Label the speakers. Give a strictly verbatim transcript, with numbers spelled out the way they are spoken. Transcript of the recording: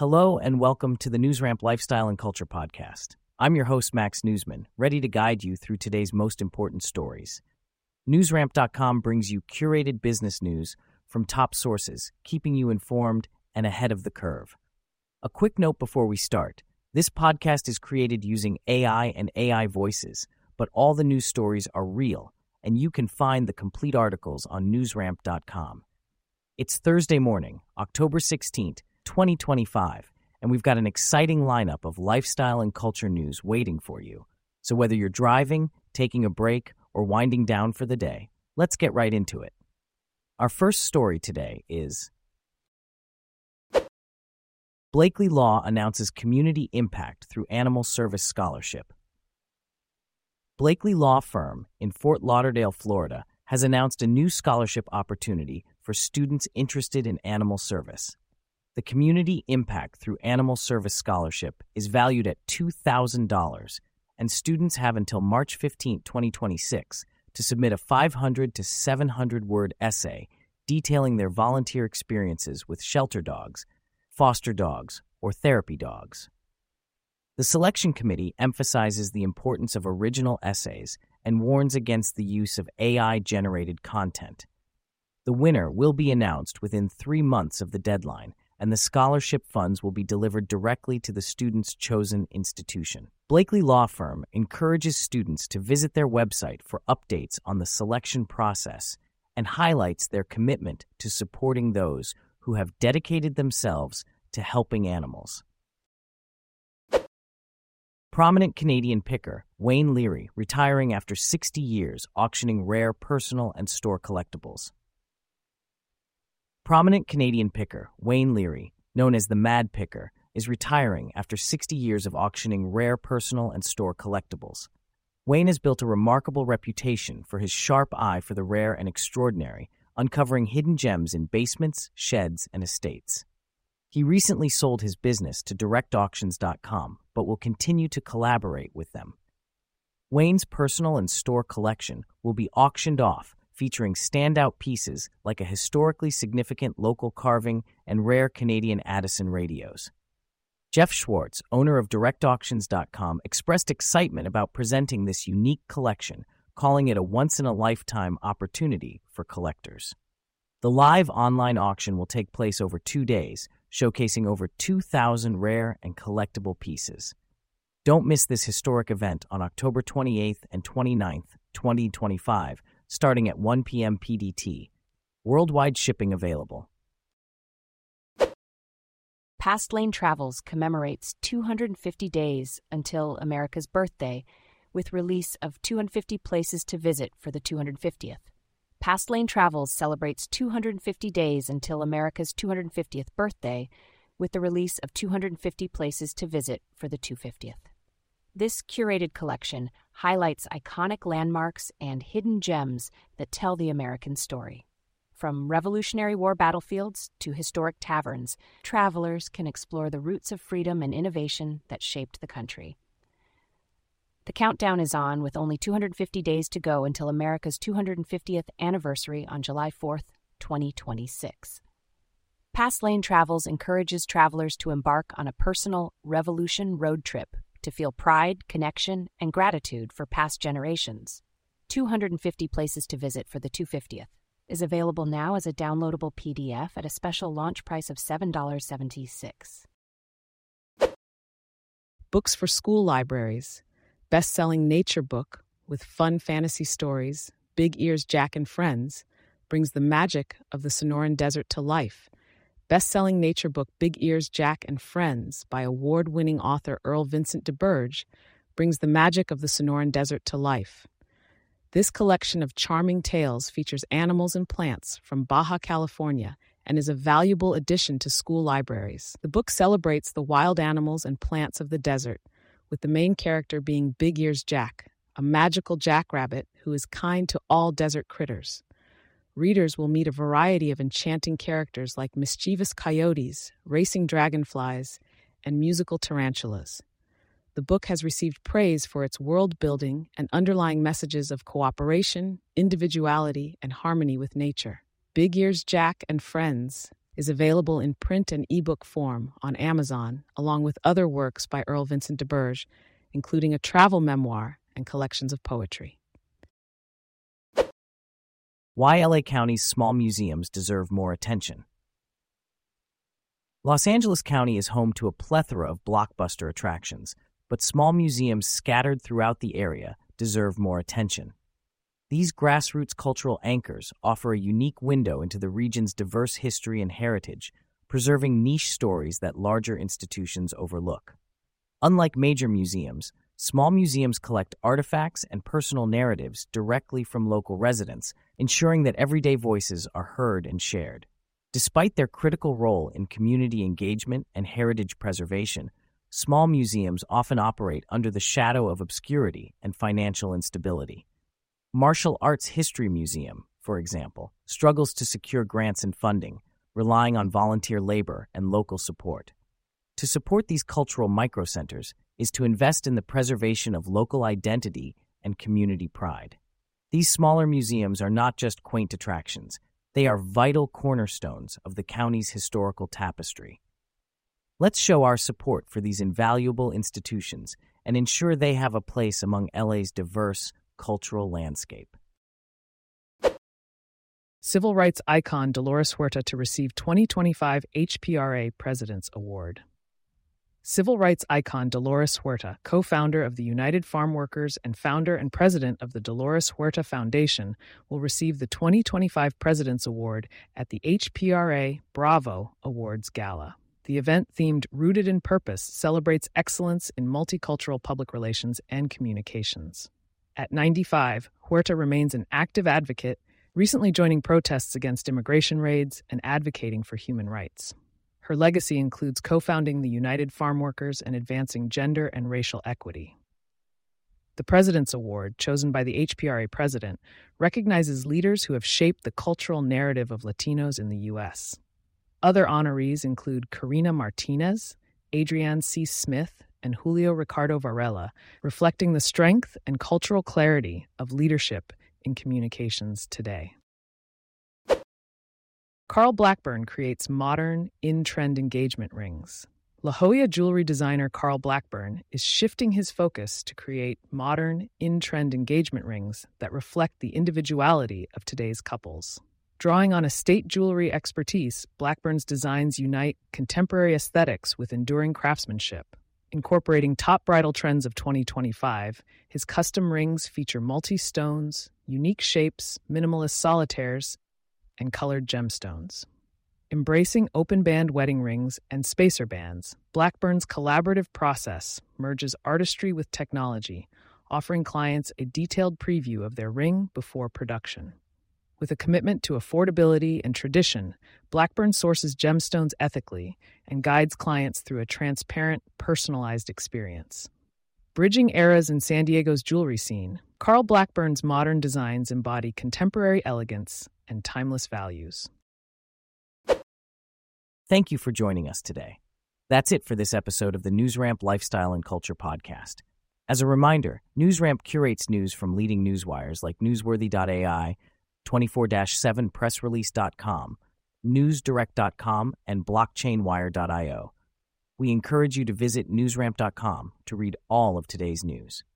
Speaker 1: Hello and welcome to the NewsRamp Lifestyle and Culture Podcast. I'm your host, Max Newsman, ready to guide you through today's most important stories. NewsRamp dot com brings you curated business news from top sources, keeping you informed and ahead of the curve. A quick note before we start. This podcast is created using A I and A I voices, but all the news stories are real, and you can find the complete articles on NewsRamp dot com. It's Thursday morning, October sixteenth, twenty twenty-five, and we've got an exciting lineup of lifestyle and culture news waiting for you. So whether you're driving, taking a break, or winding down for the day, let's get right into it. Our first story today is Blakely Law announces community impact through Animal Service Scholarship. Blakely Law Firm in Fort Lauderdale, Florida, has announced a new scholarship opportunity for students interested in animal service. The community impact through Animal Service Scholarship is valued at two thousand dollars, and students have until March fifteenth, twenty twenty-six to submit a five hundred to seven hundred word essay detailing their volunteer experiences with shelter dogs, foster dogs, or therapy dogs. The selection committee emphasizes the importance of original essays and warns against the use of A I-generated content. The winner will be announced within three months of the deadline, and the scholarship funds will be delivered directly to the student's chosen institution. Blakely Law Firm encourages students to visit their website for updates on the selection process and highlights their commitment to supporting those who have dedicated themselves to helping animals. Prominent Canadian picker Wayne Leary retiring after sixty years auctioning rare personal and store collectibles. Prominent Canadian picker Wayne Leary, known as the Mad Picker, is retiring after sixty years of auctioning rare personal and store collectibles. Wayne has built a remarkable reputation for his sharp eye for the rare and extraordinary, uncovering hidden gems in basements, sheds, and estates. He recently sold his business to direct auctions dot com, but will continue to collaborate with them. Wayne's personal and store collection will be auctioned off, featuring standout pieces like a historically significant local carving and rare Canadian Addison radios. Jeff Schwartz, owner of direct auctions dot com, expressed excitement about presenting this unique collection, calling it a once-in-a-lifetime opportunity for collectors. The live online auction will take place over two days, showcasing over two thousand rare and collectible pieces. Don't miss this historic event on October twenty-eighth and twenty-ninth, twenty twenty-five, starting at one p.m. P D T. Worldwide shipping available.
Speaker 2: Pastlane Travels commemorates two hundred fifty days until America's birthday with release of two hundred fifty places to visit for the two hundred fiftieth. Pastlane Travels celebrates two hundred fifty days until America's two hundred fiftieth birthday with the release of two hundred fifty places to visit for the two hundred fiftieth. This curated collection highlights iconic landmarks and hidden gems that tell the American story. From Revolutionary War battlefields to historic taverns, travelers can explore the roots of freedom and innovation that shaped the country. The countdown is on, with only two hundred fifty days to go until America's two hundred fiftieth anniversary on July fourth, twenty twenty-six. Pastlane Travels encourages travelers to embark on a personal Revolution road trip to feel pride, connection, and gratitude for past generations. two hundred fifty places to visit for the two hundred fiftieth is available now as a downloadable P D F at a special launch price of seven dollars and seventy-six cents.
Speaker 3: Books for school libraries. Best-selling nature book with fun fantasy stories, Big Ears Jack and Friends, brings the magic of the Sonoran Desert to life. Best-selling nature book Big Ears Jack and Friends by award-winning author Earl Vincent DeBurge brings the magic of the Sonoran Desert to life. This collection of charming tales features animals and plants from Baja California and is a valuable addition to school libraries. The book celebrates the wild animals and plants of the desert, with the main character being Big Ears Jack, a magical jackrabbit who is kind to all desert critters. Readers will meet a variety of enchanting characters like mischievous coyotes, racing dragonflies, and musical tarantulas. The book has received praise for its world-building and underlying messages of cooperation, individuality, and harmony with nature. Big Ears Jack and Friends is available in print and ebook form on Amazon, along with other works by Earl Vincent DeBerge, including a travel memoir and collections of poetry.
Speaker 1: Why L A County's small museums deserve more attention. Los Angeles County is home to a plethora of blockbuster attractions, but small museums scattered throughout the area deserve more attention. These grassroots cultural anchors offer a unique window into the region's diverse history and heritage, preserving niche stories that larger institutions overlook. Unlike major museums, small museums collect artifacts and personal narratives directly from local residents, ensuring that everyday voices are heard and shared. Despite their critical role in community engagement and heritage preservation, small museums often operate under the shadow of obscurity and financial instability. Martial Arts History Museum, for example, struggles to secure grants and funding, relying on volunteer labor and local support. To support these cultural microcenters is to invest in the preservation of local identity and community pride. These smaller museums are not just quaint attractions, they are vital cornerstones of the county's historical tapestry. Let's show our support for these invaluable institutions and ensure they have a place among L A's diverse cultural landscape.
Speaker 3: Civil rights icon Dolores Huerta to receive twenty twenty-five H P R A President's Award. Civil rights icon Dolores Huerta, co-founder of the United Farm Workers and founder and president of the Dolores Huerta Foundation, will receive the twenty twenty-five President's Award at the H P R A Bravo Awards Gala. The event, themed Rooted in Purpose, celebrates excellence in multicultural public relations and communications. At ninety-five, Huerta remains an active advocate, recently joining protests against immigration raids and advocating for human rights. Her legacy includes co-founding the United Farm Workers and advancing gender and racial equity. The President's Award, chosen by the H P R A president, recognizes leaders who have shaped the cultural narrative of Latinos in the U S. Other honorees include Karina Martinez, Adrienne C. Smith, and Julio Ricardo Varela, reflecting the strength and cultural clarity of leadership in communications today. Carl Blackburn creates modern, in-trend engagement rings. La Jolla jewelry designer Carl Blackburn is shifting his focus to create modern, in-trend engagement rings that reflect the individuality of today's couples. Drawing on estate jewelry expertise, Blackburn's designs unite contemporary aesthetics with enduring craftsmanship. Incorporating top bridal trends of twenty twenty-five, his custom rings feature multi-stones, unique shapes, minimalist solitaires, and colored gemstones. Embracing open-band wedding rings and spacer bands, Blackburn's collaborative process merges artistry with technology, offering clients a detailed preview of their ring before production. With a commitment to affordability and tradition, Blackburn sources gemstones ethically and guides clients through a transparent, personalized experience. Bridging eras in San Diego's jewelry scene, Carl Blackburn's modern designs embody contemporary elegance and timeless values.
Speaker 1: Thank you for joining us today. That's it for this episode of the NewsRamp Lifestyle and Culture Podcast. As a reminder, NewsRamp curates news from leading newswires like newsworthy dot A I, twenty-four seven press release dot com, newsdirect dot com, and blockchain wire dot io. We encourage you to visit newsramp dot com to read all of today's news.